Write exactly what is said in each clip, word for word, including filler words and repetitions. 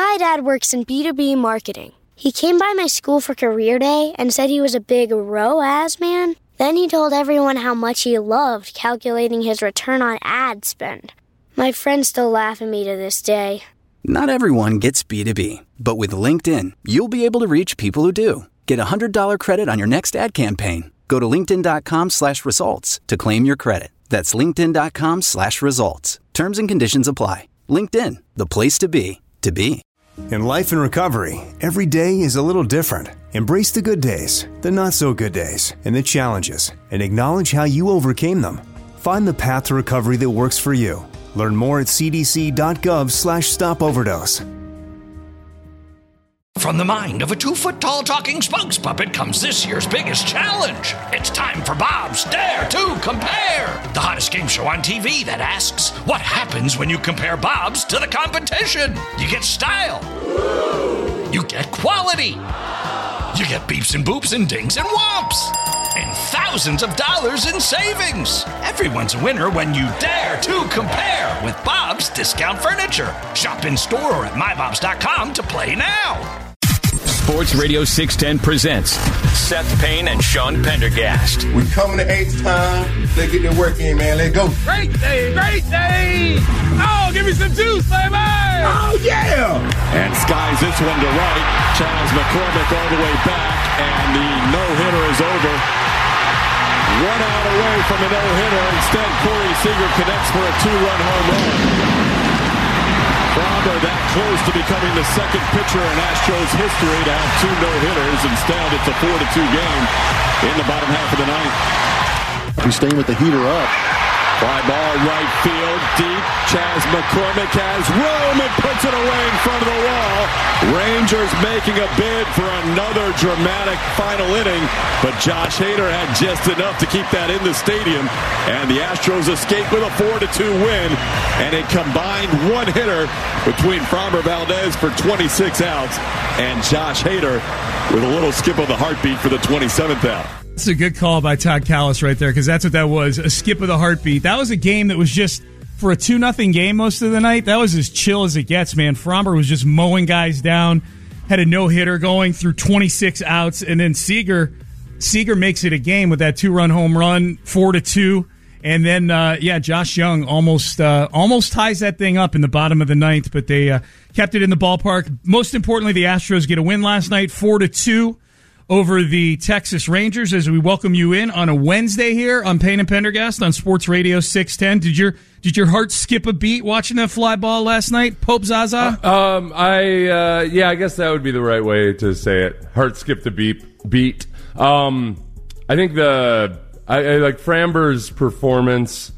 My dad works in B two B marketing. He came by my school for career day and said he was a big R O A S man. Then he told everyone how much he loved calculating his return on ad spend. My friends still laugh at me to this day. Not everyone gets B two B, but with LinkedIn, you'll be able to reach people who do. Get a one hundred dollars credit on your next ad campaign. Go to linkedin.com slash results to claim your credit. That's linkedin.com slash results. Terms and conditions apply. LinkedIn, the place to be, to be. In life and recovery, every day is a little different. Embrace the good days, the not so good days, and the challenges, and acknowledge how you overcame them. Find the path to recovery that works for you. Learn more at cdc.gov slash stop overdose. From the mind of a two-foot-tall talking spokes puppet comes this year's biggest challenge. It's time for Bob's Dare to Compare, the hottest game show on T V that asks, what happens when you compare Bob's to the competition? You get style. You get quality. You get beeps and boops and dings and whomps. And thousands of dollars in savings. Everyone's a winner when you dare to compare with Bob's Discount Furniture. Shop in store or at my bobs dot com to play now. Sports Radio six ten presents Seth Payne and Sean Pendergast. We coming to eighth time. Let's get their work in, man. Let's go. Great day, great day. Oh, give me some juice, baby. Oh, yeah. And skies this one to right. Charles McCormick all the way back, and the no-hitter is over. One out away from a no-hitter. Instead, Corey Seager connects for a two-run home run. Framber that close to becoming the second pitcher in Astros history to have two no-hitters. Instead, it's a four to two game in the bottom half of the ninth. He's staying with the heater up. Fly ball right field, deep. Chas McCormick has room and puts it away in front of the wall. Rangers making a bid for another dramatic final inning, but Josh Hader had just enough to keep that in the stadium, and the Astros escape with a four to two win, and a combined one-hitter between Framber Valdez for twenty-six outs and Josh Hader with a little skip of the heartbeat for the twenty-seventh out. That's a good call by Todd Callis right there, because that's what that was, a skip of the heartbeat. That was a game that was just, for a two nothing game most of the night, that was as chill as it gets, man. Framber was just mowing guys down, had a no-hitter going through twenty-six outs, and then Seager, Seager makes it a game with that two-run home run, four to two, and then, uh, yeah, Josh Young almost uh, almost ties that thing up in the bottom of the ninth, but they uh, kept it in the ballpark. Most importantly, the Astros get a win last night, four to two. Over the Texas Rangers, as we welcome you in on a Wednesday here on Payne and Pendergast on Sports Radio six ten. Did your did your heart skip a beat watching that fly ball last night, Pope Zaza? Uh, um, I uh, yeah, I guess that would be the right way to say it. Heart skipped a beat. Beat. Um, I think the I, I like Framber's performance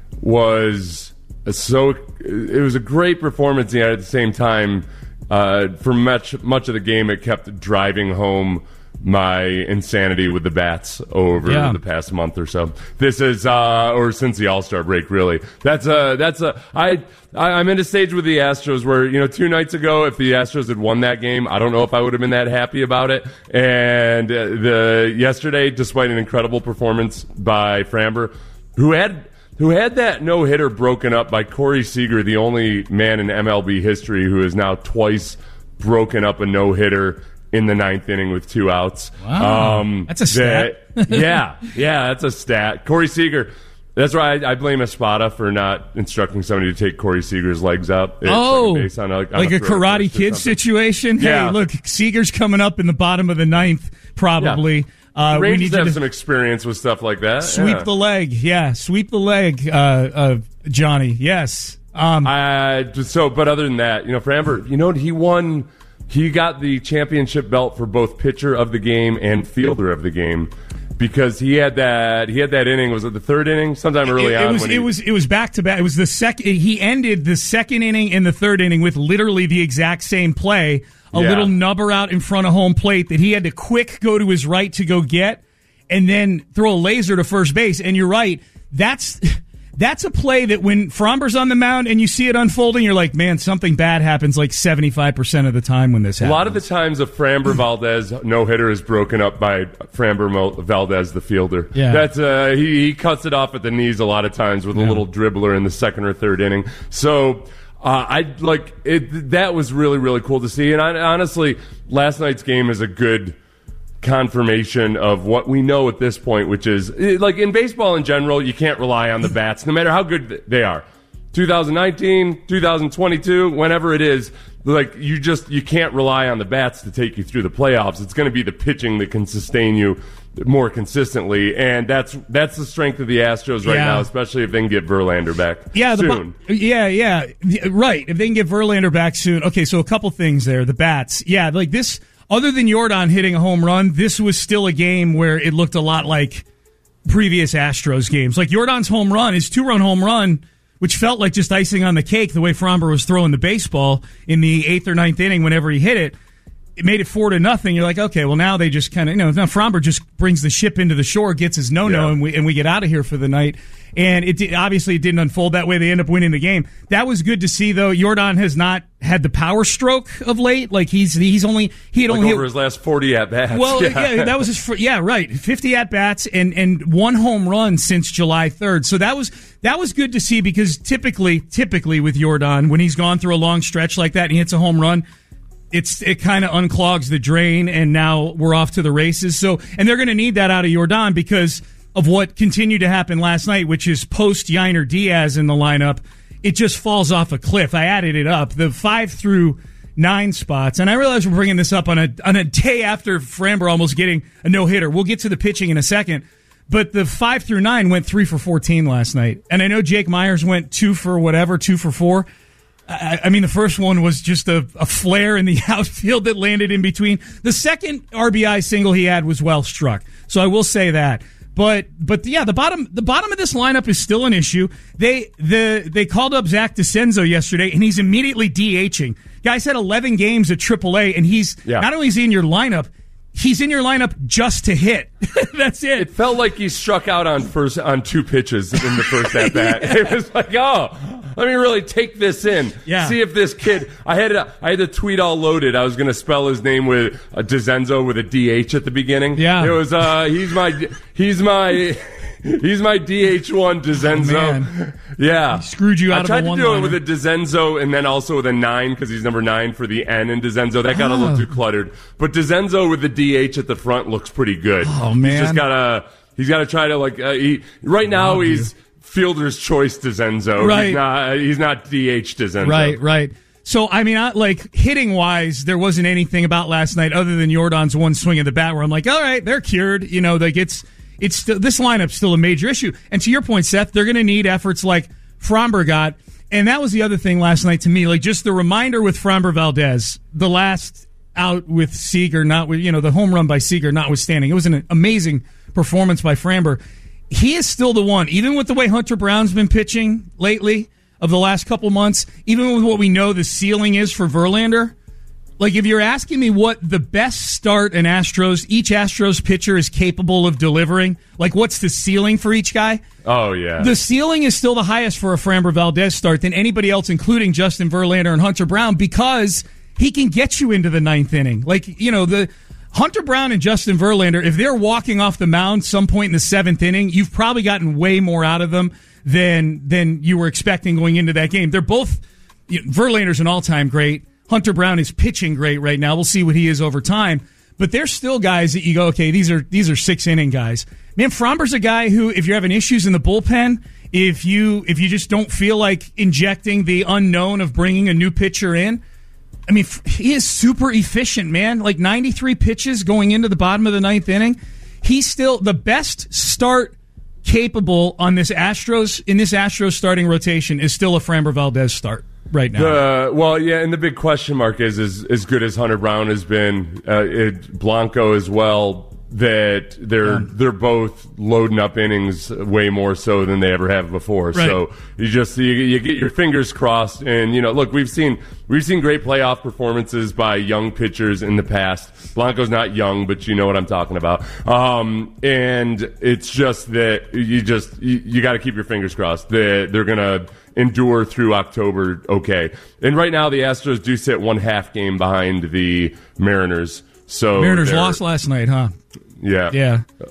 was so. It was a great performance, and at the same time, uh, for much much of the game, it kept driving home my insanity with the bats over yeah. the past month or so. This is, uh, or since the All-Star break, really. That's a, that's a, I, I, I'm in a stage with the Astros where, you know, two nights ago, if the Astros had won that game, I don't know if I would have been that happy about it. And uh, the, yesterday, despite an incredible performance by Framber, who had, who had that no-hitter broken up by Corey Seager, the only man in M L B history who has now twice broken up a no-hitter in the ninth inning with two outs. Wow. Um, that's a stat. That, yeah, yeah, that's a stat. Corey Seager, that's why I, I blame Espada for not instructing somebody to take Corey Seager's legs up. Oh, base on a, on like a, a Karate Kid situation? Yeah. Hey, look, Seager's coming up in the bottom of the ninth, probably. Yeah. Uh, we need to have some experience with stuff like that. Sweep yeah. the leg. Yeah, sweep the leg, uh, uh, Johnny. Yes. Um, I, so, but other than that, you know, Framber, you know, he won... He got the championship belt for both pitcher of the game and fielder of the game because he had that he had that inning. Was it the third inning? Sometime early it, it on. Was, when it he, was it was back to back. It was the second. He ended the second inning and the third inning with literally the exact same play. A yeah. little nubber out in front of home plate that he had to quick go to his right to go get, and then throw a laser to first base. And you're right. That's. That's a play that when Framber's on the mound and you see it unfolding, you're like, man, something bad happens like seventy-five percent of the time when this happens. A lot of the times a Framber Valdez no-hitter is broken up by Framber Valdez, the fielder. Yeah. That's uh, he, he cuts it off at the knees a lot of times with yeah. a little dribbler in the second or third inning. So Uh, I like it. That was really, really cool to see. And I, honestly, last night's game is a good confirmation of what we know at this point, which is like in baseball in general, you can't rely on the bats, no matter how good they are. twenty nineteen, twenty twenty-two, whenever it is, like you just you can't rely on the bats to take you through the playoffs. It's going to be the pitching that can sustain you more consistently, and that's that's the strength of the Astros right yeah. now, especially if they can get Verlander back yeah, soon. The, yeah, yeah, right. If they can get Verlander back soon. Okay, so a couple things there. The bats, yeah, like this. Other than Yordan hitting a home run, this was still a game where it looked a lot like previous Astros games. Like Yordan's home run, his two-run home run, which felt like just icing on the cake the way Framber was throwing the baseball in the eighth or ninth inning whenever he hit it. It made it four to nothing. You're like, okay, well now they just kind of, you know, now Framber just brings the ship into the shore, gets his no-no, yeah. and we and we get out of here for the night. And it did, obviously it didn't unfold that way. They end up winning the game. That was good to see, though. Yordan has not had the power stroke of late. Like he's he's only he had like only over his last forty at bats. Well, yeah. yeah, that was his yeah right, fifty at bats and and one home run since July third. So that was that was good to see because typically typically with Yordan when he's gone through a long stretch like that and he hits a home run, it's it kind of unclogs the drain, and now we're off to the races. So, and they're going to need that out of Yordan because of what continued to happen last night, which is post Yainer Diaz in the lineup, it just falls off a cliff. I added it up, the five through nine spots, and I realize we're bringing this up on a on a day after Framber almost getting a no hitter. We'll get to the pitching in a second, but the five through nine went three for fourteen last night, and I know Jake Myers went two for whatever, two for four. I, I mean, the first one was just a, a flare in the outfield that landed in between. The second R B I single he had was well struck, so I will say that. But but yeah, the bottom the bottom of this lineup is still an issue. They the they called up Zach DeCenzo yesterday, and he's immediately DHing. Guy's had eleven games at triple A, and he's yeah. not only is he in your lineup, he's in your lineup just to hit. That's it. It felt like he struck out on first on two pitches in the first at bat. yeah. It was like, oh, let me really take this in. Yeah. See if this kid. I had a, I had the tweet all loaded. I was going to spell his name with a DeCenzo with a D H at the beginning. Yeah. It was. Uh, he's my. He's my. He's my D H one DeCenzo. Oh, yeah. He screwed you out I of tried the one to do liner. it with a DeCenzo and then also with a nine because he's number nine for the N in DeCenzo. That got oh. a little too cluttered. But DeCenzo with the D H at the front looks pretty good. Oh, man. He's just got to, he's got to try to, like, uh, he, right now he's you. fielder's choice DeCenzo. Right. He's not, he's not D H DeCenzo. Right, right. So, I mean, I, like, hitting-wise, there wasn't anything about last night other than Yordan's one swing of the bat where I'm like, all right, they're cured. You know, like, it's, it's still, this lineup's still a major issue. And to your point, Seth, they're going to need efforts like Framber got. And that was the other thing last night to me, like, just the reminder with Framber Valdez, the last out with Seager, not with, you know, the home run by Seager notwithstanding. It was an amazing performance by Framber. He is still the one, even with the way Hunter Brown's been pitching lately of the last couple months, even with what we know the ceiling is for Verlander. Like, if you're asking me what the best start an Astros, each Astros pitcher is capable of delivering, like what's the ceiling for each guy? Oh, yeah. The ceiling is still the highest for a Framber Valdez start than anybody else, including Justin Verlander and Hunter Brown, because he can get you into the ninth inning. Like, you know, the Hunter Brown and Justin Verlander, if they're walking off the mound some point in the seventh inning, you've probably gotten way more out of them than than you were expecting going into that game. They're both, you know, Verlander's an all-time great. Hunter Brown is pitching great right now. We'll see what he is over time. But there's still guys that you go, okay, these are these are six-inning guys. Man, Framber's a guy who, if you're having issues in the bullpen, if you if you just don't feel like injecting the unknown of bringing a new pitcher in, I mean, he is super efficient, man. Like ninety-three pitches going into the bottom of the ninth inning. He's still the best start capable on this Astros, in this Astros starting rotation is still a Framber Valdez start right now. The, well, yeah, and the big question mark is, is as good as Hunter Brown has been, uh, it, Blanco as well, that they're yeah. they're both loading up innings way more so than they ever have before. Right. So you just you, you get your fingers crossed, and you know, look, we've seen we've seen great playoff performances by young pitchers in the past. Blanco's not young, but you know what I'm talking about. Um, and it's just that you just you, you got to keep your fingers crossed that they're gonna endure through October. Okay, and right now the Astros do sit one half game behind the Mariners. So Mariners lost last night, huh? Yeah. Yeah.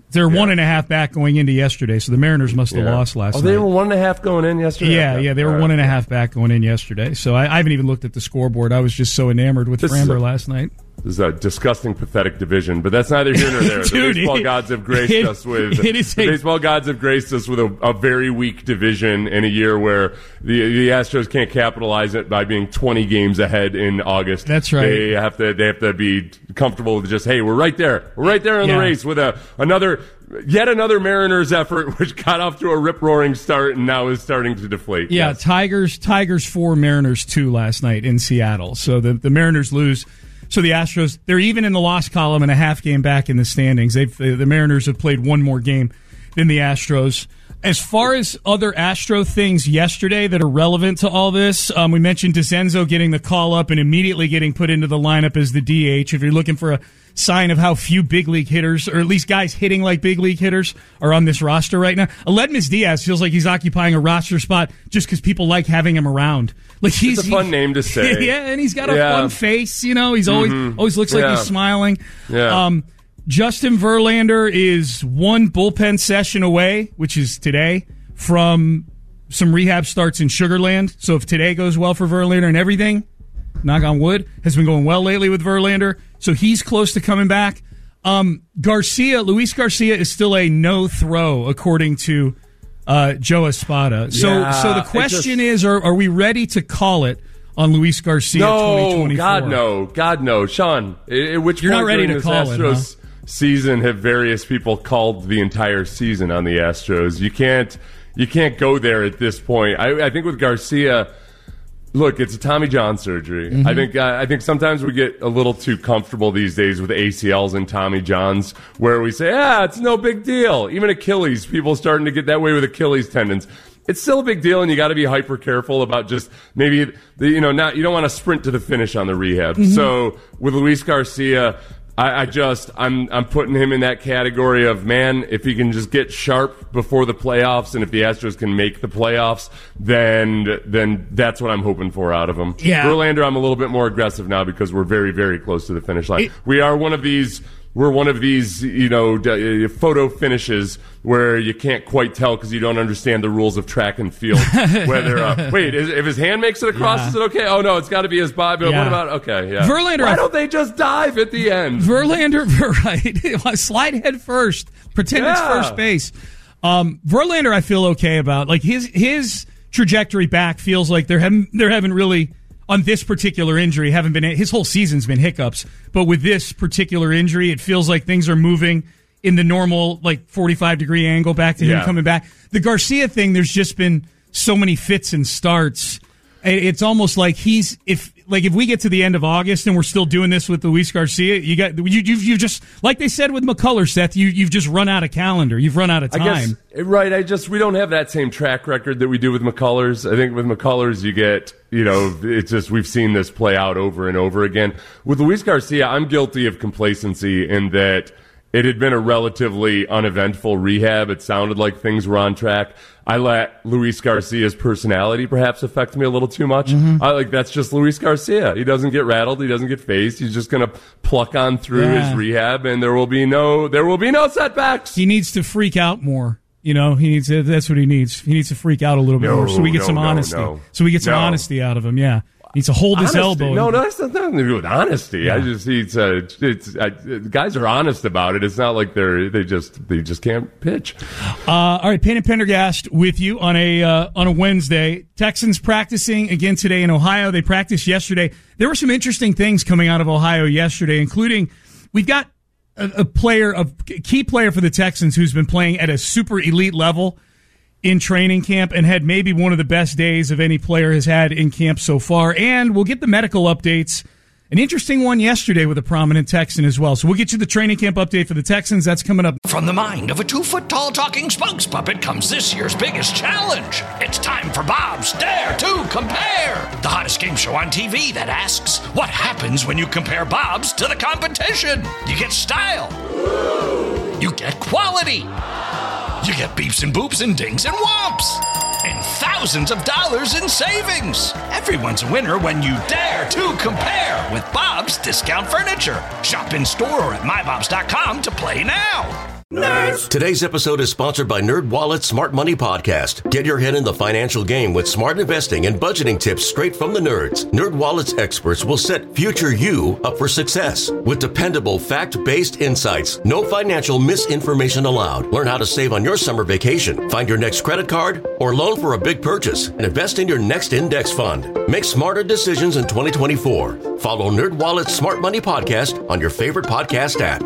They're yeah. one and a half back going into yesterday, so the Mariners must have yeah. lost last oh, night. Oh, they were one and a half going in yesterday? Yeah, okay. yeah, they were All one right. and a half back going in yesterday. So I, I haven't even looked at the scoreboard. I was just so enamored with This Framber a, last night. This is a disgusting, pathetic division, but that's neither here nor there. Dude, the baseball it, gods have graced it, us with it is the a, baseball gods have graced us with a, a very weak division in a year where the the Astros can't capitalize it by being twenty games ahead in August. That's right. They have to they have to be comfortable with just, hey, we're right there, we're right there in yeah. the race with a another yet another Mariners effort, which got off to a rip roaring start and now is starting to deflate. Yeah, yes. Tigers Tigers four, Mariners two last night in Seattle. So the the Mariners lose. So the Astros, they're even in the loss column and a half game back in the standings. They've the Mariners have played one more game than the Astros. As far as other Astro things yesterday that are relevant to all this, um, we mentioned DeCenzo getting the call up and immediately getting put into the lineup as the D H. If you're looking for a sign of how few big league hitters, or at least guys hitting like big league hitters, are on this roster right now, Aledmys Diaz feels like he's occupying a roster spot just because people like having him around. Like he's it's a fun he, name to say. Yeah, and he's got a yeah. fun face. You know, he's always mm-hmm. always looks like yeah. he's smiling. Yeah. Um, Justin Verlander is one bullpen session away, which is today, from some rehab starts in Sugarland. So if today goes well for Verlander and everything, knock on wood, has been going well lately with Verlander. So he's close to coming back. Um, Garcia, Luis Garcia is still a no-throw, according to uh, Joe Espada. So, yeah, so the question just, is, are, are we ready to call it on Luis Garcia no, twenty twenty-four? God, no. God, no. Sean, at which You're point not ready during to this call Astros it, huh? season have various people called the entire season on the Astros? You can't, you can't go there at this point. I, I think with Garcia, look, it's a Tommy John surgery. Mm-hmm. I think uh, I think sometimes we get a little too comfortable these days with A C Ls and Tommy Johns, where we say, ah, it's no big deal. Even Achilles, people starting to get that way with Achilles tendons. It's still a big deal, and you got to be hyper careful about just maybe the, you know not you don't want to sprint to the finish on the rehab. Mm-hmm. So with Luis Garcia, I, I just I'm I'm putting him in that category of, man, if he can just get sharp before the playoffs, and if the Astros can make the playoffs, then then that's what I'm hoping for out of him. Yeah. Verlander, I'm a little bit more aggressive now because we're very very close to the finish line. It, we are one of these. We're one of these, you know, d- photo finishes where you can't quite tell because you don't understand the rules of track and field. Whether uh, wait, is, if his hand makes it across, yeah. is it okay? Oh no, it's got to be his body. But yeah. What about okay? Yeah, Verlander. Why don't they just dive at the end? Verlander, right? Slide head first. Pretend yeah. it's first base. Um, Verlander, I feel okay about. Like his his trajectory back feels like there haven't there haven't really. On this particular injury, haven't been his whole season's been hiccups, but with this particular injury, it feels like things are moving in the normal, like forty-five degree angle back to him yeah. coming back. The Garcia thing, there's just been so many fits and starts. It's almost like he's if like if we get to the end of August and we're still doing this with Luis Garcia, you got you you've, you've just like they said with McCullers, Seth, you you've just run out of calendar, you've run out of time. I guess, right? I just we don't have that same track record that we do with McCullers. I think with McCullers, you get you know it's just we've seen this play out over and over again. With Luis Garcia, I'm guilty of complacency in that it had been a relatively uneventful rehab. It sounded like things were on track. I let Luis Garcia's personality perhaps affect me a little too much. Mm-hmm. I like that's just Luis Garcia. He doesn't get rattled. He doesn't get phased. He's just going to pluck on through yeah. his rehab, and there will be no there will be no setbacks. He needs to freak out more. You know, he needs to, that's what he needs. He needs to freak out a little bit no, more, so we get no, some no, honesty. No. So we get some no. honesty out of him. Yeah. He needs to hold honesty. his elbow. No, no, that's nothing to do with honesty. Yeah. I just, it's, uh, it's, uh, guys are honest about it. It's not like they're, they just, they just can't pitch. Uh, all right, Payne and Pendergast with you on a, uh, on a Wednesday. Texans practicing again today in Ohio. They practiced yesterday. There were some interesting things coming out of Ohio yesterday, including we've got a, a player, a key player for the Texans who's been playing at a super elite level in training camp and had maybe one of the best days of any player has had in camp so far. And we'll get the medical updates. An interesting one yesterday with a prominent Texan as well. So we'll get you the training camp update for the Texans. That's coming up. From the mind of a two-foot-tall talking Spunks puppet comes this year's biggest challenge. It's time for Bob's Dare to Compare, the hottest game show on T V that asks, what happens when you compare Bob's to the competition? You get style. You get quality. You get beeps and boops and dings and whomps. And thousands of dollars in savings. Everyone's a winner when you dare to compare with Bob's Discount Furniture. Shop in store or at my bobs dot com to play now. Nerds! Today's episode is sponsored by NerdWallet's Smart Money Podcast. Get your head in the financial game with smart investing and budgeting tips straight from the nerds. NerdWallet's experts will set future you up for success. With dependable, fact-based insights, no financial misinformation allowed. Learn how to save on your summer vacation, find your next credit card, or loan for a big purchase, and invest in your next index fund. Make smarter decisions in twenty twenty-four. Follow NerdWallet's Smart Money Podcast on your favorite podcast app.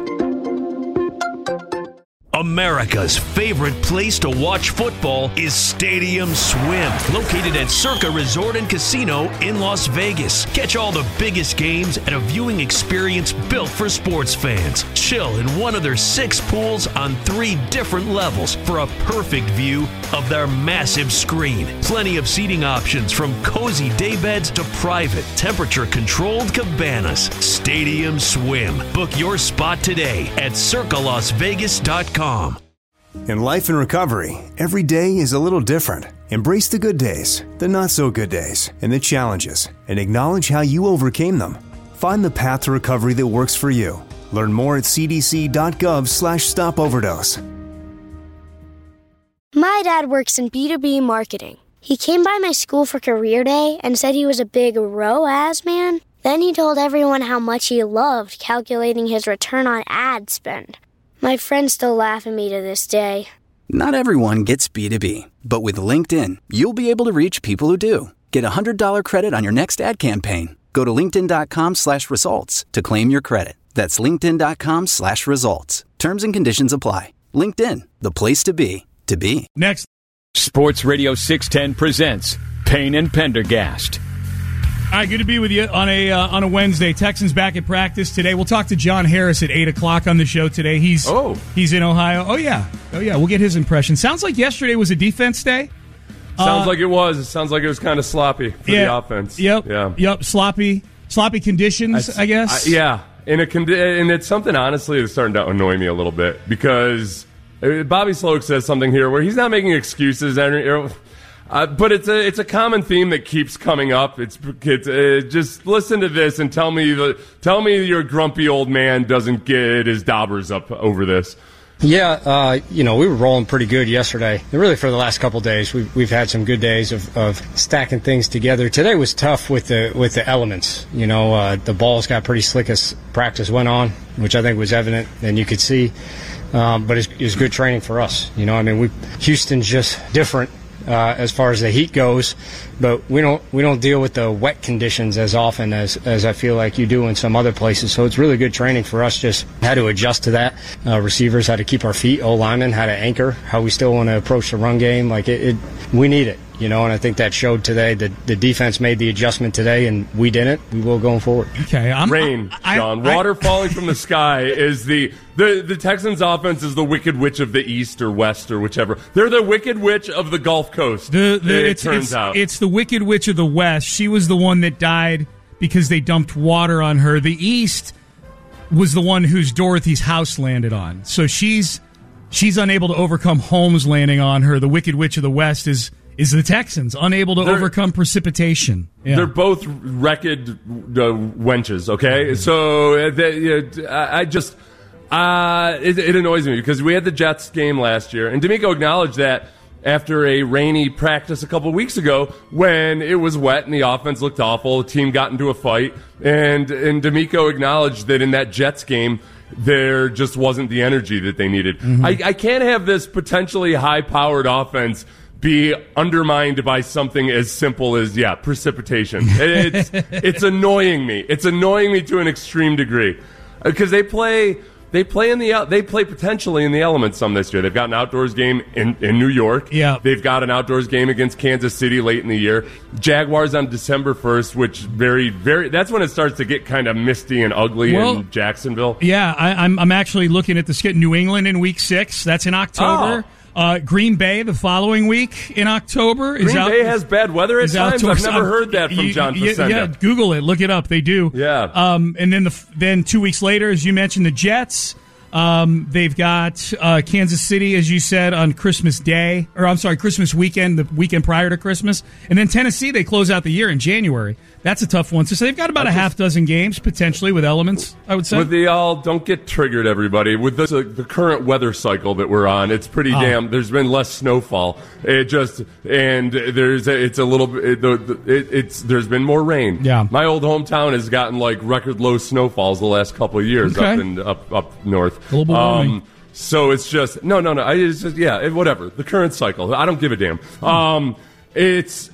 America's favorite place to watch football is Stadium Swim, located at Circa Resort and Casino in Las Vegas. Catch all the biggest games at a viewing experience built for sports fans. Chill in one of their six pools on three different levels for a perfect view of their massive screen. Plenty of seating options from cozy daybeds to private, temperature-controlled cabanas. Stadium Swim. Book your spot today at circa las vegas dot com. In life and recovery, every day is a little different. Embrace the good days, the not so good days, and the challenges, and acknowledge how you overcame them. Find the path to recovery that works for you. Learn more at cdc.gov slash stop overdose. My dad works in B two B marketing. He came by my school for career day and said he was a big R O A S man. Then he told everyone how much he loved calculating his return on ad spend. My friends still laugh at me to this day. Not everyone gets B two B, but with LinkedIn, you'll be able to reach people who do. Get a one hundred dollars credit on your next ad campaign. Go to linkedin.com slash results to claim your credit. That's linkedin.com slash results. Terms and conditions apply. LinkedIn, the place to be, to be. Next. Sports Radio six ten presents Payne and Pendergast. All right, good to be with you on a uh, on a Wednesday. Texans back at practice today. We'll talk to John Harris at eight o'clock on the show today. He's oh. he's in Ohio. Oh, yeah. Oh, yeah. We'll get his impression. Sounds like yesterday was a defense day. Sounds uh, like it was. It sounds like it was kind of sloppy for yeah, the offense. Yep. Yeah. Yep. Sloppy. Sloppy conditions, I, I guess. I, yeah. And, a condi- and it's something, honestly, that's starting to annoy me a little bit because Bobby Sloak says something here where he's not making excuses. Uh, but it's a it's a common theme that keeps coming up. It's, it's uh, just listen to this and tell me the tell me your grumpy old man doesn't get his daubers up over this. Yeah, uh, you know, we were rolling pretty good yesterday. And really for the last couple of days, we've, we've had some good days of, of stacking things together. Today was tough with the with the elements. You know, uh, the balls got pretty slick as practice went on, which I think was evident and you could see. Um, but it's, it's good training for us. You know, I mean, we Houston's just different. Uh, as far as the heat goes, but we don't we don't deal with the wet conditions as often as, as I feel like you do in some other places. So it's really good training for us, just how to adjust to that. Uh, receivers, how to keep our feet, O-linemen, how to anchor, how we still want to approach the run game. Like it, it, we need it, you know, and I think that showed today. The, the defense made the adjustment today, and we didn't. We will going forward. Okay, I'm, Rain, I, Sean. I, Water I, falling from the sky is the, the the Texans' offense is the Wicked Witch of the East or West or whichever. They're the Wicked Witch of the Gulf Coast. The, the, it it's, turns it's, out it's the Wicked Witch of the West. She was the one that died because they dumped water on her. The East was the one whose Dorothy's house landed on. So she's she's unable to overcome Holmes landing on her. The Wicked Witch of the West is is the Texans, unable to they're, overcome precipitation. Yeah. They're both wrecked uh, wenches, okay? Mm-hmm. So uh, they, uh, I just, uh, it, it annoys me because we had the Jets game last year, and D'Amico acknowledged that after a rainy practice a couple of weeks ago when it was wet and the offense looked awful, the team got into a fight, and, and D'Amico acknowledged that in that Jets game, there just wasn't the energy that they needed. Mm-hmm. I, I can't have this potentially high-powered offense be undermined by something as simple as, yeah, precipitation. It's it's annoying me. It's annoying me to an extreme degree because they play they play in the they play potentially in the elements some this year. They've got an outdoors game in, in New York. Yeah, they've got an outdoors game against Kansas City late in the year. Jaguars on December first, which very very that's when it starts to get kind of misty and ugly well, in Jacksonville. Yeah, I, I'm I'm actually looking at the skit. New England in week six. That's in October. Oh. Uh, Green Bay the following week in October. Is Green out, Bay has bad weather at times. I've never heard that from John Facenda. Yeah, Google it. Look it up. They do. Yeah. Um, and then the then two weeks later, as you mentioned, the Jets. Um, they've got uh, Kansas City, as you said, on Christmas Day, or I'm sorry, Christmas weekend, the weekend prior to Christmas, and then Tennessee. They close out the year in January. That's a tough one. So they've got about a half dozen games potentially with elements, I would say. With the all, don't get triggered, everybody. With the, uh, the current weather cycle that we're on, it's pretty oh. damn. There's been less snowfall. It just and there's a, it's a little bit. It, it, it's there's been more rain. Yeah, my old hometown has gotten like record low snowfalls the last couple of years okay. up in up up north. A little bit um, so it's just no, no, no. I it's just yeah, it, whatever. The current cycle. I don't give a damn. Hmm. Um, It's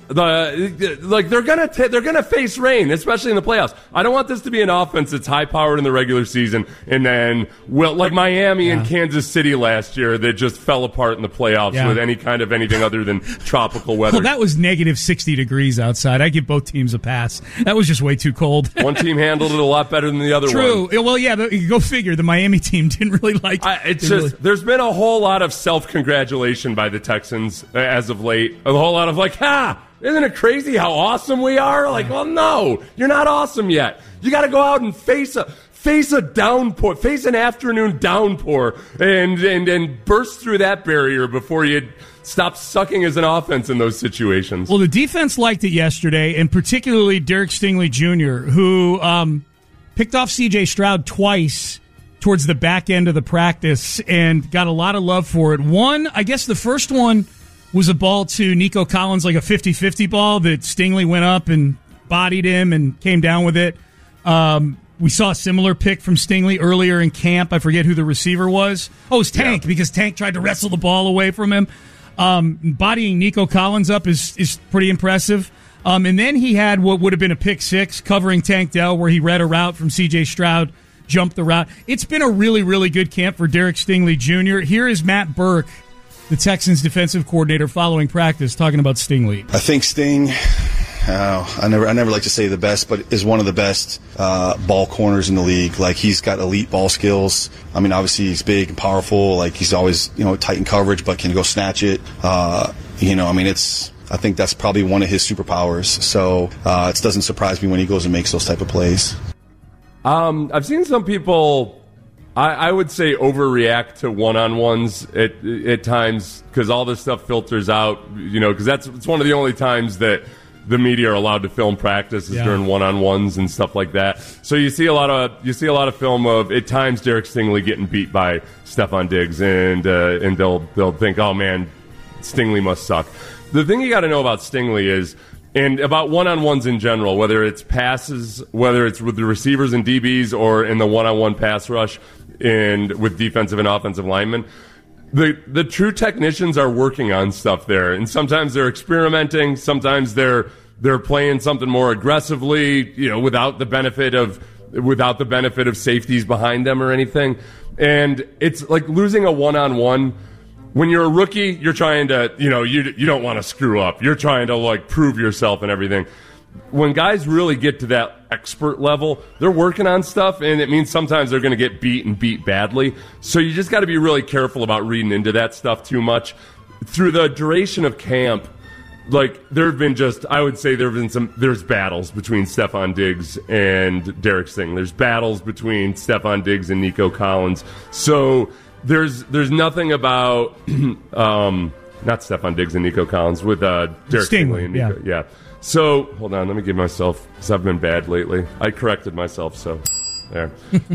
the like they're gonna t- they're gonna face rain, especially in the playoffs. I don't want this to be an offense that's high powered in the regular season, and then well, like Miami yeah. and Kansas City last year, that just fell apart in the playoffs yeah. with any kind of anything other than tropical weather. Well, that was negative sixty degrees outside. I give both teams a pass. That was just way too cold. One team handled it a lot better than the other. True. one. Well, yeah. The, go figure. The Miami team didn't really like. I, it's just really... there's been a whole lot of self congratulation by the Texans as of late. A whole lot of like, ha. Isn't it crazy how awesome we are? Like, well, no, you're not awesome yet. You got to go out and face a face a downpour, face an afternoon downpour, and and and burst through that barrier before you stop sucking as an offense in those situations. Well, the defense liked it yesterday, and particularly Derek Stingley Junior, who um, picked off C J Stroud twice towards the back end of the practice and got a lot of love for it. One, I guess the first one was a ball to Nico Collins, like a fifty-fifty ball that Stingley went up and bodied him and came down with it. Um, we saw a similar pick from Stingley earlier in camp. I forget who the receiver was. Oh, it was Tank, yeah. because Tank tried to wrestle the ball away from him. Um, bodying Nico Collins up is, is pretty impressive. Um, and then he had what would have been a pick six covering Tank Dell, where he read a route from C J Stroud, jumped the route. It's been a really, really good camp for Derek Stingley Junior Here is Matt Burke, the Texans defensive coordinator, following practice, talking about Stingley. I think Sting, uh, I never I never like to say the best, but is one of the best uh, ball corners in the league. Like, he's got elite ball skills. I mean, obviously he's big and powerful. Like, he's always, you know, tight in coverage, but can go snatch it. Uh, you know, I mean, it's, I think that's probably one of his superpowers. So uh, it doesn't surprise me when he goes and makes those type of plays. Um, I've seen some people, I, I would say, overreact to one-on-ones at, at times, because all this stuff filters out, you know, because that's it's one of the only times that the media are allowed to film practice is yeah. during one-on-ones and stuff like that. So you see a lot of you see a lot of film of at times Derek Stingley getting beat by Stephon Diggs, and uh, and they'll they'll think, oh man, Stingley must suck. The thing you got to know about Stingley is, and about one-on-ones in general, whether it's passes, whether it's with the receivers and D Bs, or in the one-on-one pass rush and with defensive and offensive linemen, the the true technicians are working on stuff there, and sometimes they're experimenting, sometimes they're they're playing something more aggressively, you know, without the benefit of without the benefit of safeties behind them or anything. And it's like losing a one-on-one. When you're a rookie, you're trying to, you know, you you don't want to screw up. You're trying to, like, prove yourself and everything. When guys really get to that expert level, they're working on stuff, and it means sometimes they're going to get beat and beat badly. So you just got to be really careful about reading into that stuff too much. Through the duration of camp, like, there have been just, I would say there have been some, there's battles between Stephon Diggs and Derek Stingley. There's battles between Stephon Diggs and Nico Collins. So There's there's nothing about um, not Stephon Diggs and Nico Collins with uh, Derek Stingley and Nico. Yeah. yeah. So hold on, let me give myself, because I've been bad lately. I corrected myself, so there.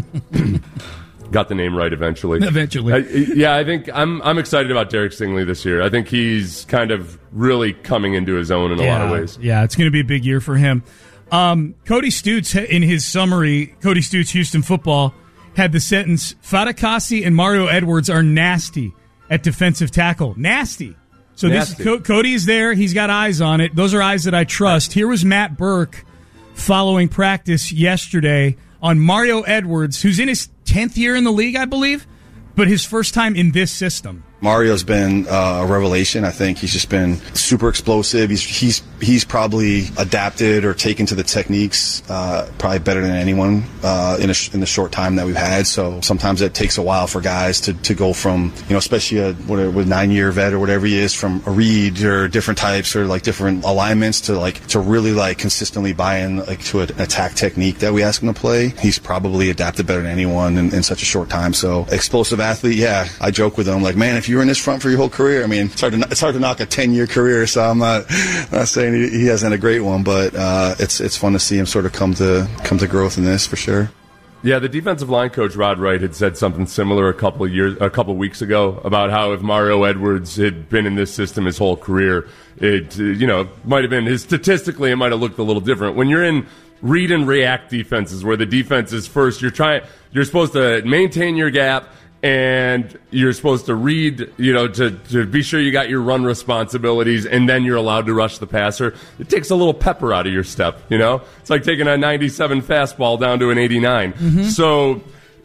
Got the name right eventually. Eventually. I, yeah, I think I'm I'm excited about Derek Stingley this year. I think he's kind of really coming into his own in a yeah, lot of ways. Yeah, it's going to be a big year for him. Um, Cody Stutes, in his summary, Cody Stutes, Houston Football, had the sentence, Fatukasi and Mario Edwards are nasty at defensive tackle. Nasty. So nasty. this Co- Cody's there. He's got eyes on it. Those are eyes that I trust. Here was Matt Burke following practice yesterday on Mario Edwards, who's in his tenth year in the league, I believe, but his first time in this system. Mario's been uh, a revelation. I think he's just been super explosive. He's he's he's probably adapted or taken to the techniques uh, probably better than anyone uh, in a sh- in the short time that we've had. So sometimes it takes a while for guys to, to go from, you know, especially a whatever, with nine year vet or whatever he is, from a read or different types or like different alignments to like to really like consistently buy in like to an attack technique that we ask him to play. He's probably adapted better than anyone in, in such a short time. So explosive athlete. Yeah, I joke with him like, man, if you were in this front for your whole career, I mean, it's hard to it's hard to knock a ten year career. So I'm not not saying he, he hasn't a great one, but uh, it's it's fun to see him sort of come to come to growth in this for sure. Yeah, the defensive line coach Rod Wright had said something similar a couple of years, a couple of weeks ago about how if Mario Edwards had been in this system his whole career, it you know might have been his statistically it might have looked a little different. When you're in read and react defenses where the defense is first, you're trying you're supposed to maintain your gap. And you're supposed to read, you know, to, to be sure you got your run responsibilities, and then you're allowed to rush the passer. It takes a little pepper out of your step, you know? It's like taking a ninety-seven fastball down to an eighty-nine. Mm-hmm. So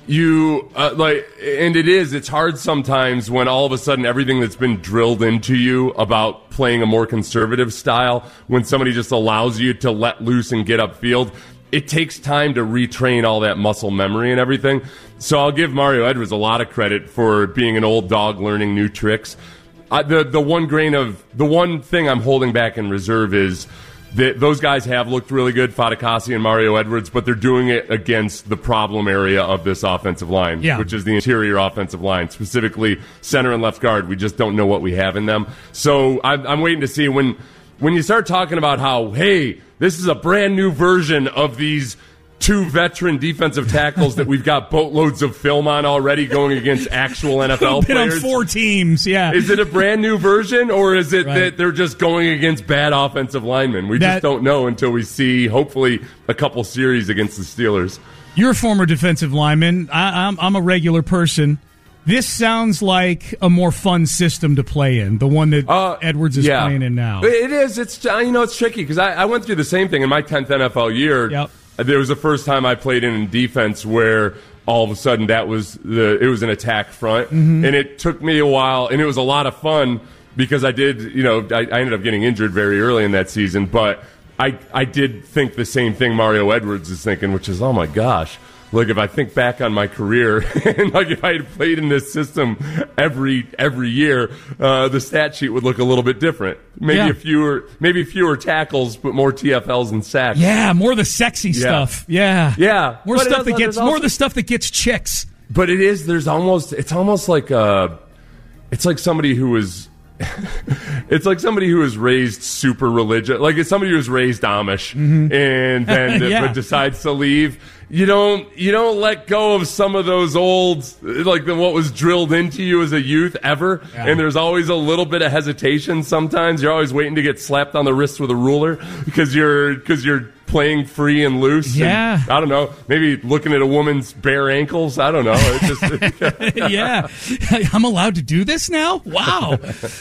you, uh, like, and it is, it's hard sometimes when all of a sudden everything that's been drilled into you about playing a more conservative style, when somebody just allows you to let loose and get upfield, it takes time to retrain all that muscle memory and everything. So I'll give Mario Edwards a lot of credit for being an old dog learning new tricks. Uh, the the one grain of the one thing I'm holding back in reserve is that those guys have looked really good, Fatukasi and Mario Edwards, but they're doing it against the problem area of this offensive line, yeah. which is the interior offensive line, specifically center and left guard. We just don't know what we have in them. So I'm, I'm waiting to see when when you start talking about how, hey, this is a brand new version of these two veteran defensive tackles that we've got boatloads of film on already going against actual N F L been players. On four teams, yeah. Is it a brand new version, or is it right. that they're just going against bad offensive linemen? We that, just don't know until we see, hopefully, a couple series against the Steelers. You're a former defensive lineman. I, I'm, I'm a regular person. This sounds like a more fun system to play in, the one that uh, Edwards is yeah. playing in now. It is. It's you know it's tricky because I, I went through the same thing in my tenth N F L year. Yep. There was the first time I played in defense where all of a sudden that was the it was an attack front, mm-hmm. and it took me a while, and it was a lot of fun because I did you know I, I ended up getting injured very early in that season, but I I did think the same thing Mario Edwards is thinking, which is, oh my gosh. Look, if I think back on my career, and like if I had played in this system every every year, uh, the stat sheet would look a little bit different. Maybe yeah. a fewer, maybe fewer tackles, but more T F Ls and sacks. Yeah, more of the sexy yeah. stuff. Yeah, yeah, more but stuff that gets also, more of the stuff that gets chicks. But it is. There's almost. It's almost like a. It's like somebody who was. It's like somebody who was raised super religious. Like it's somebody who was raised Amish, mm-hmm. and then yeah. but decides to leave. You don't you don't let go of some of those old, like the, what was drilled into you as a youth ever. Yeah. And there's always a little bit of hesitation sometimes. You're always waiting to get slapped on the wrist with a ruler because you're because you're playing free and loose. Yeah. And, I don't know. Maybe looking at a woman's bare ankles. I don't know. It's just, yeah. I'm allowed to do this now? Wow.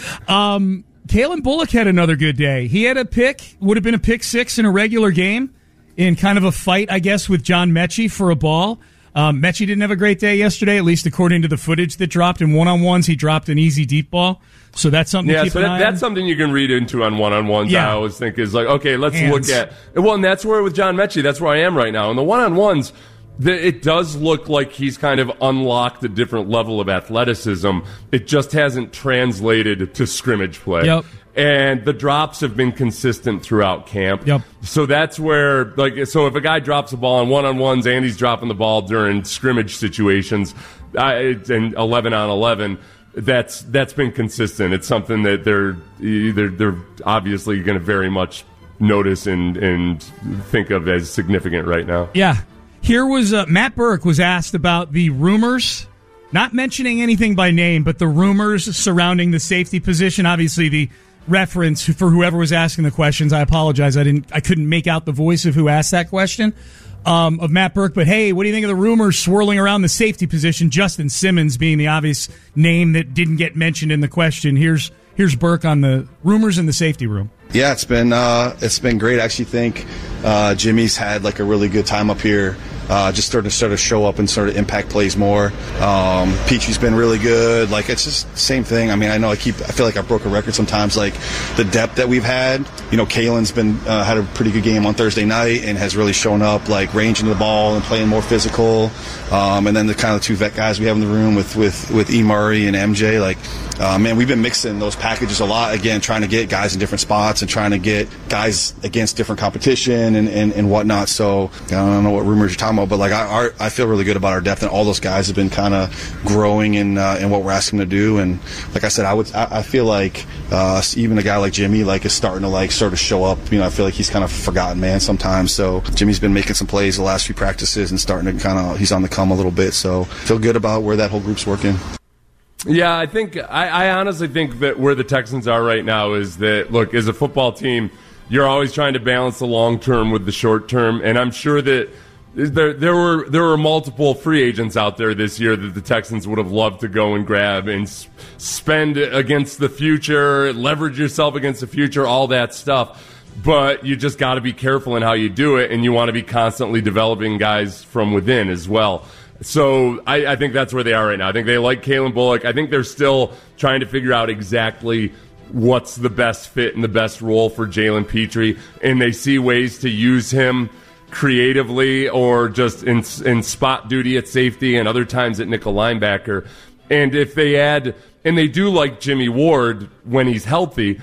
um, Kalen Bullock had another good day. He had a pick, would have been a pick six in a regular game. In kind of a fight, I guess, with John Mechie for a ball. Um, Mechie didn't have a great day yesterday, at least according to the footage that dropped. In one-on-ones, he dropped an easy deep ball. So that's something yeah, to keep so an that, eye that's on. something you can read into on one-on-ones, yeah. I always think, is like, okay, let's Hands. look at... Well, and that's where with John Mechie, that's where I am right now. In the one-on-ones, the, it does look like he's kind of unlocked a different level of athleticism. It just hasn't translated to scrimmage play. Yep. And the drops have been consistent throughout camp. Yep. So that's where, like, so if a guy drops a ball on one-on-ones and he's dropping the ball during scrimmage situations, uh, and eleven on eleven, that's that's been consistent. It's something that they're they're, they're obviously going to very much notice and and think of as significant right now. Yeah. Here was uh, Matt Burke was asked about the rumors. Not mentioning anything by name, but the rumors surrounding the safety position. Obviously, the reference for whoever was asking the questions. I apologize. I didn't. I couldn't make out the voice of who asked that question um, of Matt Burke. But hey, what do you think of the rumors swirling around the safety position? Justin Simmons being the obvious name that didn't get mentioned in the question. Here's here's Burke on the rumors in the safety room. Yeah, it's been uh, it's been great. I actually think uh, Jimmy's had like a really good time up here uh, just starting to sort of show up and sort of impact plays more. Um, Petry's been really good. Like, it's just the same thing. I mean, I know I keep, I feel like I broke a record sometimes. Like, the depth that we've had, you know, Kalen's been, uh, had a pretty good game on Thursday night and has really shown up, like, ranging the ball and playing more physical. Um, and then the kind of two vet guys we have in the room with, with, with E. Murray and M J, like, uh, man, we've been mixing those packages a lot, again, trying to get guys in different spots and trying to get guys against different competition and, and, and whatnot. So I don't know what rumors you're talking about, but like I, our, I feel really good about our depth, and all those guys have been kind of growing in uh, in what we're asking them to do. And like I said, I would I, I feel like uh, even a guy like Jimmy like is starting to like sort of show up. You know, I feel like he's kind of a forgotten man sometimes. So Jimmy's been making some plays the last few practices and starting to kind of he's on the come a little bit. So feel good about where that whole group's working. Yeah, I think I, I honestly think that where the Texans are right now is that, look, as a football team, you're always trying to balance the long term with the short term, and I'm sure that there there were there were multiple free agents out there this year that the Texans would have loved to go and grab and s- spend against the future, leverage yourself against the future, all that stuff. But you just got to be careful in how you do it, and you want to be constantly developing guys from within as well. So I, I think that's where they are right now. I think they like Kalen Bullock. I think they're still trying to figure out exactly what's the best fit and the best role for Jalen Petry, and they see ways to use him creatively or just in, in spot duty at safety and other times at nickel linebacker. And if they add, and they do like Jimmy Ward when he's healthy.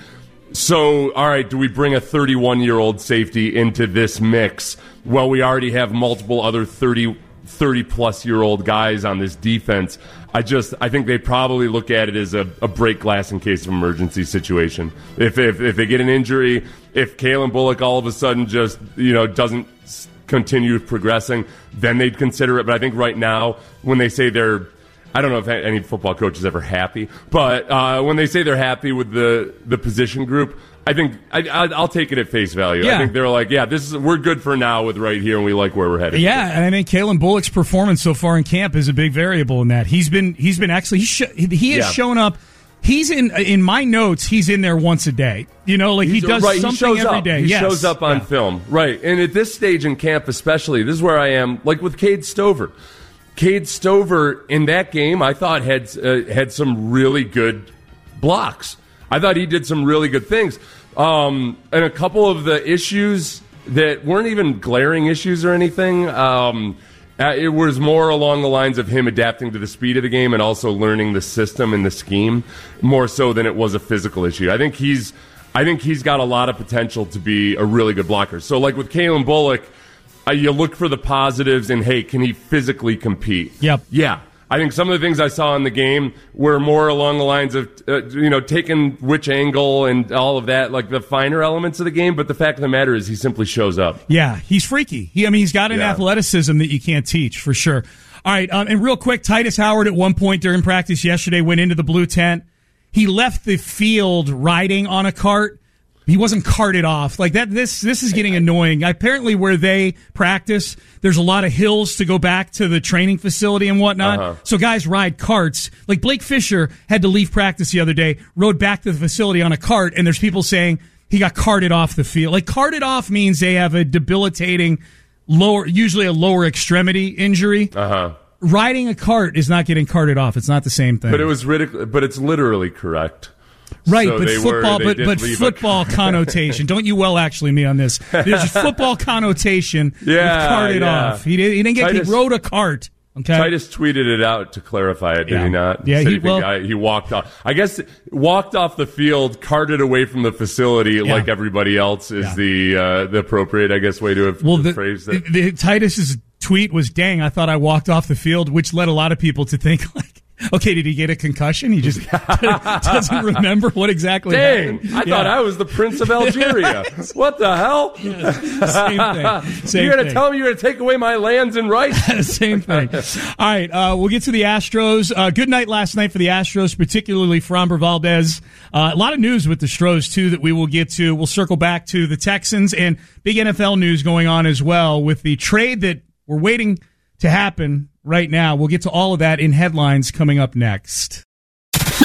So, all right, do we bring a thirty-one-year-old safety into this mix? Well, we already have multiple other thirty thirty-plus-year-old guys on this defense. I just, I think they probably look at it as a, a break glass in case of emergency situation. If, if if they get an injury, if Kalen Bullock all of a sudden just, you know, doesn't continue progressing, then they'd consider it. But I think right now, when they say they're, I don't know if any football coach is ever happy, but uh, when they say they're happy with the, the position group, I think I, I'll take it at face value. Yeah. I think they're like, yeah, this is we're good for now with right here, and we like where we're headed. Yeah, and I think Kalen Bullock's performance so far in camp is a big variable in that. He's been he's been actually he, sh- he has yeah. shown up. He's in in my notes. He's in there once a day. You know, like he's, he does right, something he shows every up. day. He yes. shows up on yeah. film, right? And at this stage in camp, especially, this is where I am. Like with Cade Stover. Cade Stover in that game, I thought had uh, had some really good blocks. I thought he did some really good things. Um, and a couple of the issues that weren't even glaring issues or anything, um, uh, it was more along the lines of him adapting to the speed of the game and also learning the system and the scheme more so than it was a physical issue. I think he's, I think he's got a lot of potential to be a really good blocker. So like with Kalen Bullock, uh, you look for the positives and, hey, can he physically compete? Yep. Yeah. I think some of the things I saw in the game were more along the lines of, uh, you know, taking which angle and all of that, like the finer elements of the game. But the fact of the matter is he simply shows up. Yeah, he's freaky. He, I mean, he's got an yeah. athleticism that you can't teach, for sure. All right, um, and real quick, Titus Howard at one point during practice yesterday went into the blue tent. He left the field riding on a cart. He wasn't carted off like that. This this is getting annoying. Apparently, where they practice, there's a lot of hills to go back to the training facility and whatnot. Uh-huh. So guys ride carts. Like Blake Fisher had to leave practice the other day, rode back to the facility on a cart, and there's people saying he got carted off the field. Like carted off means they have a debilitating lower, usually a lower extremity injury. Uh huh. Riding a cart is not getting carted off. It's not the same thing. But it was ridic- But it's literally correct. Right, so but football, were, but but football a... connotation. Don't you well actually me on this? There's a football connotation. Yeah, with carted yeah. off. He, did, he didn't get. Titus, he rode a cart. Okay. Titus tweeted it out to clarify it. Did yeah. he not? Yeah, he, he, well, I, he walked off. I guess walked off the field, carted away from the facility yeah. like everybody else is yeah. the uh, the appropriate, I guess, way to have well, the, phrased it. The, the, Titus's tweet was, "Dang, I thought I walked off the field," which led a lot of people to think like. Okay, did he get a concussion? He just doesn't remember what exactly Dang, happened. I yeah. thought I was the Prince of Algeria. What the hell? Yes. Same thing. Same you're going to thing. tell me you're going to take away my lands and rights? Same thing. All right, uh, we'll get to the Astros. Uh, good night last night for the Astros, particularly Framber Valdez. Uh, a lot of news with the Stros, too, that we will get to. We'll circle back to the Texans and big N F L news going on as well with the trade that we're waiting to happen right now. We'll get to all of that in headlines coming up next.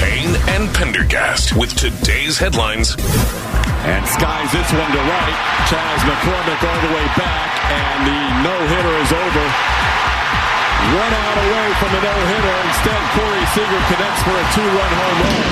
Payne and Pendergast with today's headlines. And skies this one to right. Chaz McCormick all the way back, and the no-hitter is over. One out away from the no-hitter. Instead, Corey Seager connects for a two-run home run.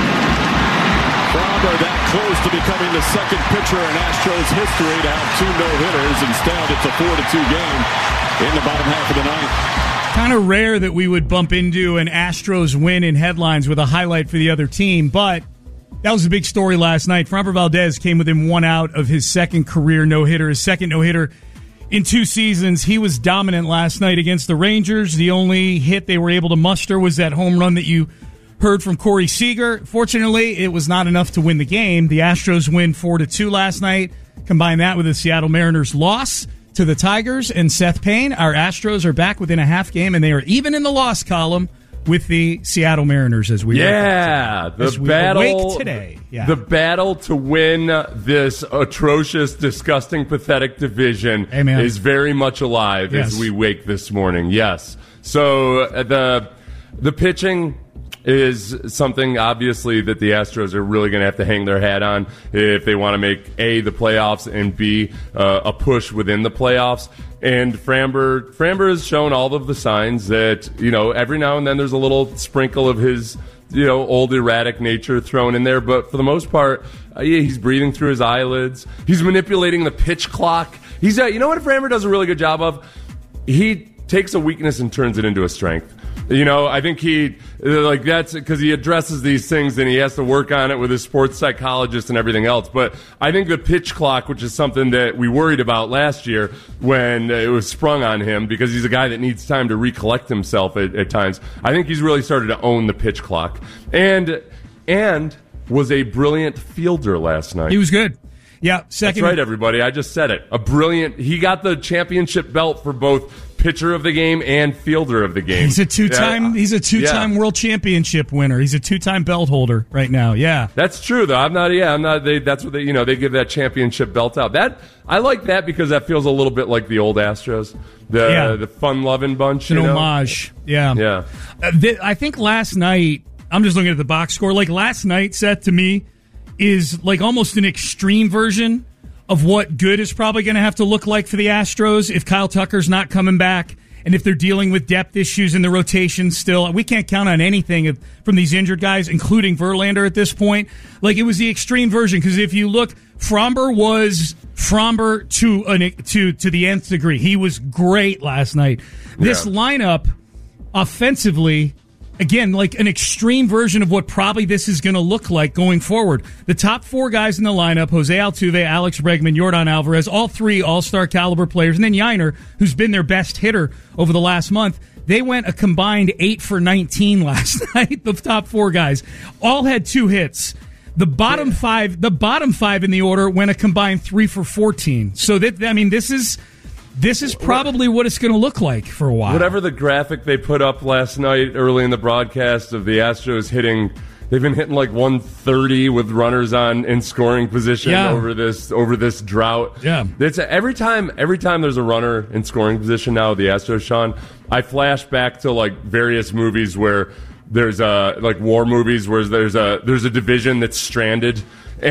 Framber that close to becoming the second pitcher in Astros history to have two no-hitters. Instead, it's a four to two game in the bottom half of the ninth. Kind of rare that we would bump into an Astros win in headlines with a highlight for the other team, but that was a big story last night. Framber Valdez came within one out of his second career no-hitter, his second no-hitter in two seasons. He was dominant last night against the Rangers. The only hit they were able to muster was that home run that you heard from Corey Seager. Fortunately, it was not enough to win the game. The Astros win four to two last night. Combine that with the Seattle Mariners loss to the Tigers and Seth Payne. Our Astros are back within a half game, and they are even in the loss column with the Seattle Mariners as we yeah the as we battle today. Yeah. The battle to win this atrocious, disgusting, pathetic division hey, man. is very much alive yes. as we wake this morning. Yes. So uh, the the pitching is something, obviously, that the Astros are really going to have to hang their hat on if they want to make, A, the playoffs, and B, uh, a push within the playoffs. And Framber, Framber has shown all of the signs that, you know, every now and then there's a little sprinkle of his, you know, old erratic nature thrown in there. But for the most part, uh, yeah, he's breathing through his eyelids. He's manipulating the pitch clock. He's, uh, you know what Framber does a really good job of? He takes a weakness and turns it into a strength. You know, I think he, like, that's because he addresses these things and he has to work on it with his sports psychologist and everything else. But I think the pitch clock, which is something that we worried about last year when it was sprung on him because he's a guy that needs time to recollect himself at, at times, I think he's really started to own the pitch clock. And, and was a brilliant fielder last night. He was good. Yeah, second. That's right, everybody. I just said it. A brilliant, he got the championship belt for both pitcher of the game and fielder of the game. He's a two-time. Yeah. He's a two-time yeah. world championship winner. He's a two-time belt holder right now. Yeah, that's true though. I'm not. Yeah, I'm not. They, that's what they. You know, they give that championship belt out. That I like that because that feels a little bit like the old Astros, the yeah. the fun-loving bunch. An you know? homage. Yeah, yeah. Uh, th- I think last night. I'm just looking at the box score. Like last night, Seth, to me, is like almost an extreme version of what good is probably going to have to look like for the Astros if Kyle Tucker's not coming back and if they're dealing with depth issues in the rotation still. We can't count on anything from these injured guys, including Verlander at this point. Like, it was the extreme version because if you look, Framber was Framber to, an, to, to the nth degree. He was great last night. This yeah. lineup, offensively, again, like an extreme version of what probably this is going to look like going forward. The top four guys in the lineup, Jose Altuve, Alex Bregman, Yordan Alvarez, all three all-star caliber players, and then Yiner, who's been their best hitter over the last month. They went a combined eight for nineteen last night, the top four guys. All had two hits. The bottom five, the bottom five in the order went a combined three for fourteen. So that, I mean, this is... This is probably what it's going to look like for a while. Whatever the graphic they put up last night early in the broadcast of the Astros hitting, they've been hitting like one thirty with runners on in scoring position yeah. over this over this drought. Yeah, it's every time every time there's a runner in scoring position now with the Astros, Sean, I flash back to like various movies where there's a like war movies where there's a there's a division that's stranded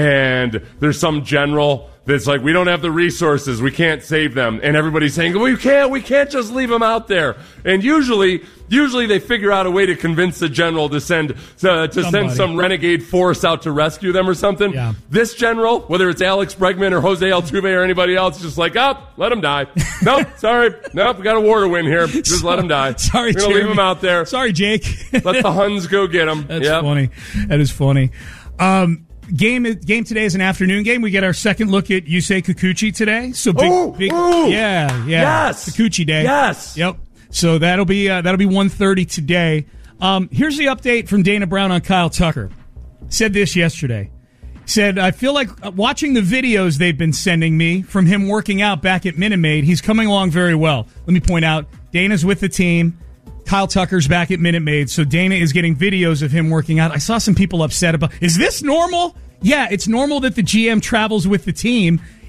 and there's some general that's like, we don't have the resources, we can't save them, and everybody's saying, we can't, we can't just leave them out there. And usually, usually they figure out a way to convince the general to send to, to send some renegade force out to rescue them or something. Yeah. This general, whether it's Alex Bregman or Jose Altuve or anybody else, is just like, oh, let them die. Nope, sorry, nope, we got a war to win here. Just let them die. Sorry, we're gonna leave them out there. Sorry, Jake. Let the Huns go get them. That's yep. funny. That is funny. Um, Game game today is an afternoon game. We get our second look at Yusei Kikuchi today. So big, ooh, big ooh. yeah, yeah. Yes. Kikuchi Day. Yes. Yep. So that'll be uh, that'll be one thirty today. Um, here's the update from Dana Brown on Kyle Tucker. Said this yesterday. Said, I feel like watching the videos they've been sending me from him working out back at Minute Maid, he's coming along very well. Let me point out, Dana's with the team. Kyle Tucker's back at Minute Maid, so Dana is getting videos of him working out. I saw some people upset about, is this normal? Yeah, it's normal that the G M travels with the team.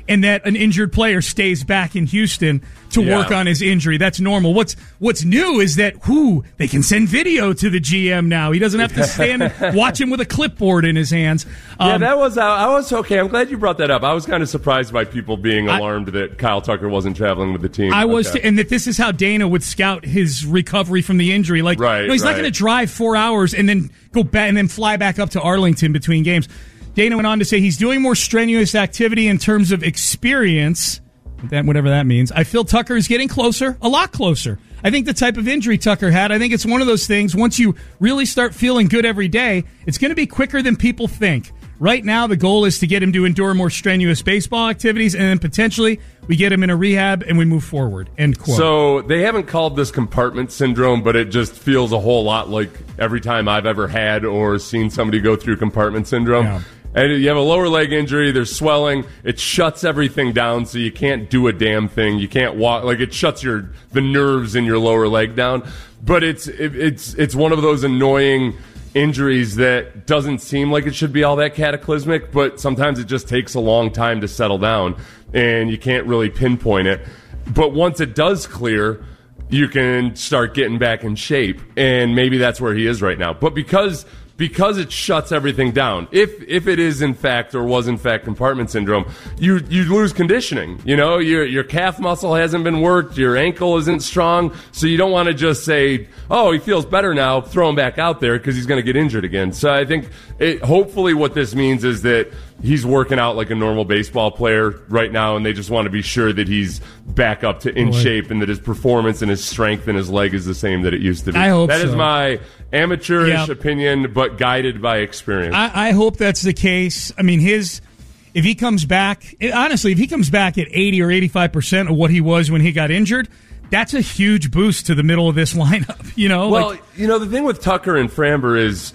and that an injured player stays back in Houston to Yeah. work on his injury. That's normal. What's what's new is that whoo, they can send video to the G M now. He doesn't have to stand and watch him with a clipboard in his hands. Um, yeah, that was I was okay. I'm glad you brought that up. I was kind of surprised by people being alarmed I, that Kyle Tucker wasn't traveling with the team. I was, okay. t- and that this is how Dana would scout his recovery from the injury. Like, right, no, he's right. not going to drive four hours and then go back and then fly back up to Arlington between games. Dana went on to say he's doing more strenuous activity in terms of experience, that whatever that means. I feel Tucker is getting closer, a lot closer. I think the type of injury Tucker had, I think it's one of those things, once you really start feeling good every day, it's going to be quicker than people think. Right now, the goal is to get him to endure more strenuous baseball activities, and then potentially we get him in a rehab and we move forward. End quote. So they haven't called this compartment syndrome, but it just feels a whole lot like every time I've ever had or seen somebody go through compartment syndrome. Yeah. And you have a lower leg injury, there's swelling, it shuts everything down so you can't do a damn thing. You can't walk, like it shuts your the nerves in your lower leg down. But it's it, it's it's one of those annoying injuries that doesn't seem like it should be all that cataclysmic, but sometimes it just takes a long time to settle down and you can't really pinpoint it. But once it does clear, you can start getting back in shape, and maybe that's where he is right now. But because Because it shuts everything down. If if it is in fact or was in fact compartment syndrome, you you lose conditioning. You know, your your calf muscle hasn't been worked, your ankle isn't strong, so you don't want to just say, "Oh, he feels better now, throw him back out there because he's going to get injured again." So I think it, hopefully what this means is that he's working out like a normal baseball player right now, and they just want to be sure that he's back up to in Boy. shape and that his performance and his strength and his leg is the same that it used to be. I hope That is so. my amateurish Yep. opinion, but guided by experience. I, I hope that's the case. I mean, his if he comes back, honestly, if he comes back at eighty or eighty-five percent of what he was when he got injured, that's a huge boost to the middle of this lineup. You know, well, like, you know, the thing with Tucker and Framber is,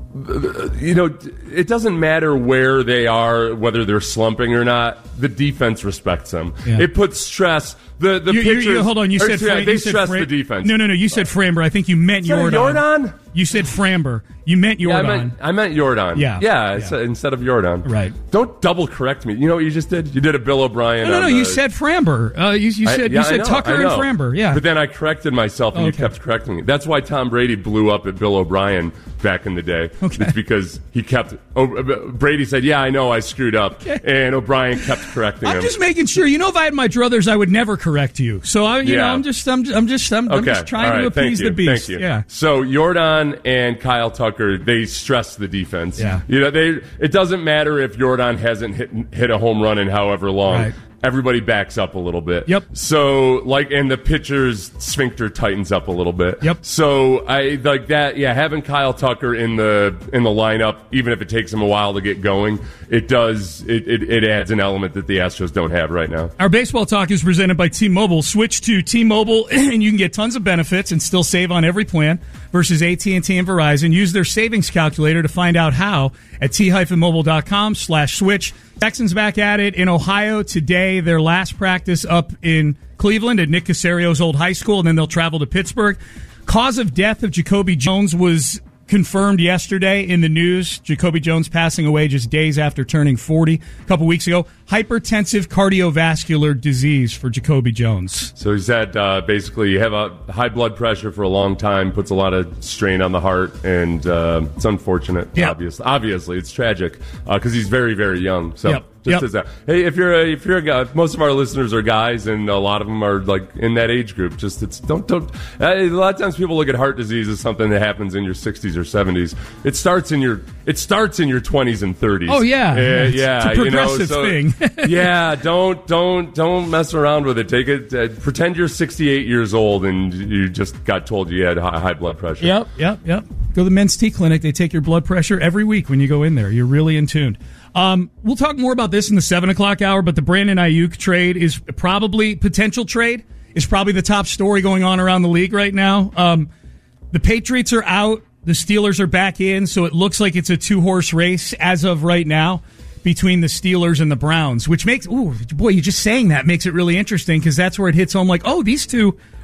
you know, it doesn't matter where they are, whether they're slumping or not. The defense respects them. Yeah. It puts stress. The the you, you, pitchers. you, hold on, you or, said yeah, Fram- they you said stress Fram- the defense. No, no, no. You said Framber. I think you meant Is that a Jordan. Jordan? You said Framber. You meant Yeah, I Jordan. meant, I meant Jordan. Yeah. yeah, Yeah. it's, uh, instead of Jordan. Right. Don't double correct me. You know what you just did? You did a Bill O'Brien. No, no, no. on You the- said Framber. Uh, you, you I- said yeah, you I said know, Tucker I and know. Framber. Yeah. But then I corrected myself, and you Okay. kept correcting me. That's why Tom Brady blew up at Bill O'Brien back in the day. Okay. It's because he kept. Oh, Brady said, "Yeah, I know, I screwed up," Okay. and O'Brien kept correcting I'm him. just making sure. You know, if I had my druthers, I would never correct you. So I, you Yeah. know, I'm just, I'm, I'm just, I'm, I'm Okay. just trying All right. to Thank appease you. the beast. Thank you. Yeah. So Jordan and Kyle Tucker, they stress the defense. Yeah. You know, they. It doesn't matter if Jordan hasn't hit hit a home run in however long. Right. Everybody backs up a little bit. Yep. So like, and the pitcher's sphincter tightens up a little bit. Yep. So I like that. Yeah, having Kyle Tucker in the in the lineup, even if it takes him a while to get going, it does. It it, it adds an element that the Astros don't have right now. Our baseball talk is presented by T-Mobile. Switch to T-Mobile and you can get tons of benefits and still save on every plan versus A T and T and Verizon. Use their savings calculator to find out how at T-Mobile.com slash switch. Texans back at it in Ohio today. Their last practice up in Cleveland at Nick Casario's old high school, and then they'll travel to Pittsburgh. Cause of death of Jacoby Jones was confirmed yesterday in the news. Jacoby Jones passing away just days after turning forty a couple weeks ago. Hypertensive cardiovascular disease for Jacoby Jones. So he's had uh, basically you have a high blood pressure for a long time, puts a lot of strain on the heart, and uh, it's unfortunate. Yep. Obviously, obviously it's tragic because uh, he's very, very young. So. Yep. Just Yep. as that. Hey, if you're a, if you're a guy, most of our listeners are guys, and a lot of them are like in that age group. Just it's don't don't. Uh, a lot of times people look at heart disease as something that happens in your sixties or seventies. It starts in your it starts in your twenties and thirties. Oh yeah, Uh, it's, yeah. it's a you know, progressive so- thing. yeah, don't don't don't mess around with it. Take it. Uh, pretend you're sixty-eight years old and you just got told you had high, high blood pressure. Yep, yep, yep. Go to the Men's T Clinic. They take your blood pressure every week when you go in there. You're really in tune. Um, we'll talk more about this in the seven o'clock hour, but the Brandon Ayuk trade is probably, potential trade is probably the top story going on around the league right now. Um, the Patriots are out. The Steelers are back in, so it looks like it's a two-horse race as of right now between the Steelers and the Browns, which makes, ooh, boy, you just saying that makes it really interesting because that's where it hits home like, oh, these two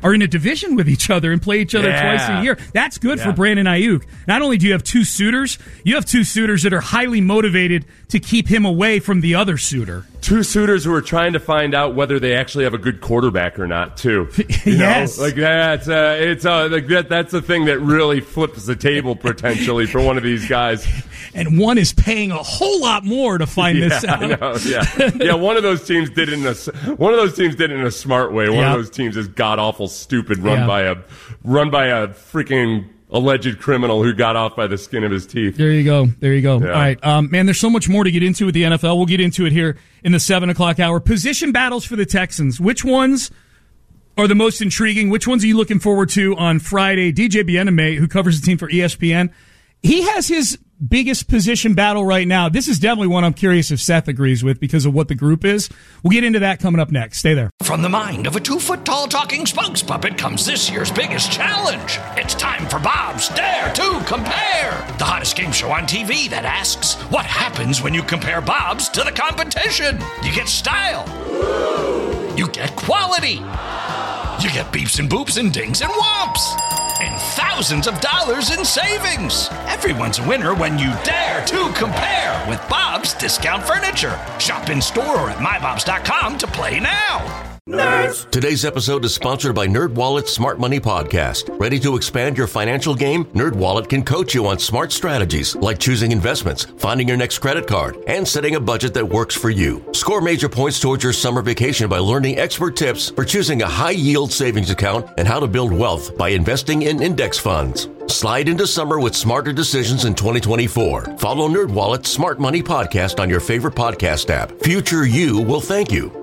are in a division with each other and play each other Yeah. twice a year. That's good Yeah. for Brandon Ayuk. Not only do you have two suitors, you have two suitors that are highly motivated to keep him away from the other suitor. Two suitors who are trying to find out whether they actually have a good quarterback or not, too. You Yes. know? Like that's uh, it's uh, like that. That's the thing that really flips the table potentially for one of these guys. And one is paying a whole lot more to find yeah, this out. I know, yeah, yeah. One of those teams did it in a one of those teams did it in a smart way. One Yeah. of those teams is god awful stupid, run Yeah. by a run by a freaking alleged criminal who got off by the skin of his teeth. There you go. There you go. Yeah. All right. Um, man, there's so much more to get into with the N F L. We'll get into it here in the seven o'clock hour. Position battles for the Texans. Which ones are the most intriguing? Which ones are you looking forward to on Friday? D J Bieneme, who covers the team for E S P N, he has his biggest position battle right now. This is definitely one I'm curious if Seth agrees with because of what the group is. We'll get into that coming up next. Stay there. From the mind of a two-foot-tall talking spokes puppet comes this year's biggest challenge. It's time for Bob's Dare to Compare, the hottest game show on T V that asks, what happens when you compare Bob's to the competition? You get style. You get quality. You get beeps and boops and dings and whomps. And thousands of dollars in savings. Everyone's a winner when you dare to compare with Bob's Discount Furniture. Shop in store or at my bobs dot com to play now. Nerds. Today's episode is sponsored by NerdWallet's Smart Money Podcast. Ready to expand your financial game? NerdWallet can coach you on smart strategies like choosing investments, finding your next credit card, and setting a budget that works for you. Score major points towards your summer vacation by learning expert tips for choosing a high-yield savings account and how to build wealth by investing in index funds. Slide into summer with smarter decisions in twenty twenty-four. Follow NerdWallet's Smart Money Podcast on your favorite podcast app. Future you will thank you.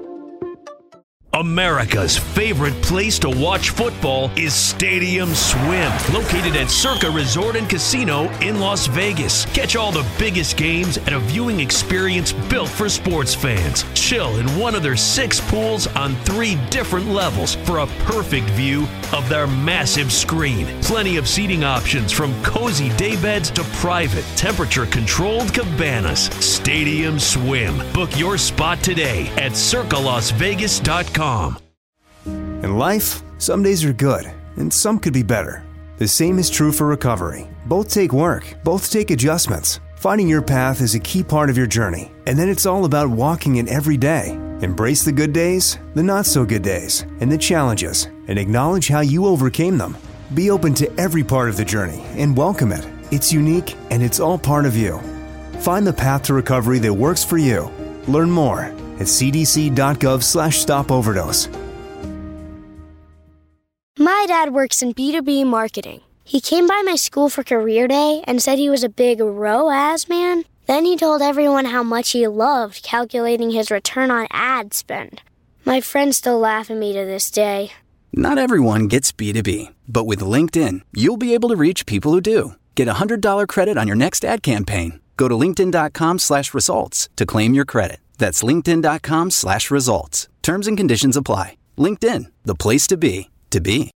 America's favorite place to watch football is Stadium Swim, located at Circa Resort and Casino in Las Vegas. Catch all the biggest games at a viewing experience built for sports fans. Chill in one of their six pools on three different levels for a perfect view of their massive screen. Plenty of seating options from cozy daybeds to private, temperature-controlled cabanas. Stadium Swim. Book your spot today at circa las vegas dot com. In life, some days are good, and some could be better. The same is true for recovery. Both take work, both take adjustments. Finding your path is a key part of your journey, and then it's all about walking it every day. Embrace the good days, the not-so-good days, and the challenges, and acknowledge how you overcame them. Be open to every part of the journey and welcome it. It's unique, and it's all part of you. Find the path to recovery that works for you. Learn more at c d c dot gov slash stop overdose. My dad works in B two B marketing. He came by my school for career day and said he was a big R O A S man. Then he told everyone how much he loved calculating his return on ad spend. My friends still laugh at me to this day. Not everyone gets B two B, but with LinkedIn, you'll be able to reach people who do. Get a one hundred dollars credit on your next ad campaign. Go to linkedin dot com slash results to claim your credit. That's linkedin dot com slash results. Terms and conditions apply. LinkedIn, the place to be, to be.